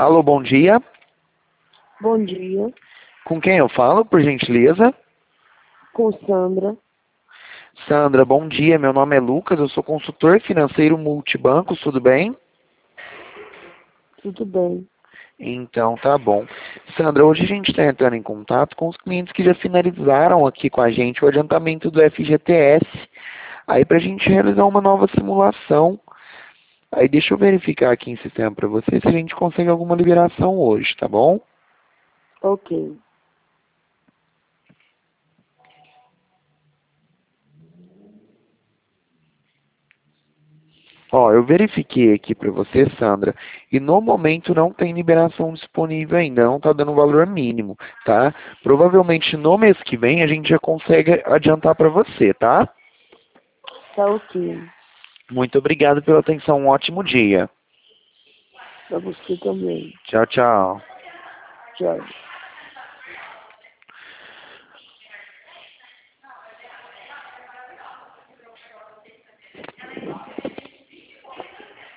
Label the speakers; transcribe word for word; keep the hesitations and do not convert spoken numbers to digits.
Speaker 1: Alô, bom dia.
Speaker 2: Bom dia,
Speaker 1: Com quem eu falo, por gentileza?
Speaker 2: com Sandra.
Speaker 1: Sandra, bom dia. Meu nome é Lucas, eu sou consultor financeiro multibancos, tudo bem?
Speaker 2: Tudo bem.
Speaker 1: Então, tá bom. Sandra, hoje a gente está entrando em contato com os clientes que já finalizaram aqui com a gente o adiantamento do F G T S. Aí, para a gente realizar uma nova simulação. Aí, deixa eu verificar aqui em sistema para você se a gente consegue alguma liberação hoje, tá bom?
Speaker 2: Ok.
Speaker 1: Ó, eu verifiquei aqui para você, Sandra, e no momento não tem liberação disponível ainda, não está dando valor mínimo, tá? Provavelmente no mês que vem a gente já consegue adiantar para você, tá?
Speaker 2: Tá ok.
Speaker 1: Muito obrigado pela atenção, um ótimo dia.
Speaker 2: Pra você também.
Speaker 1: Tchau, tchau.
Speaker 2: Tchau.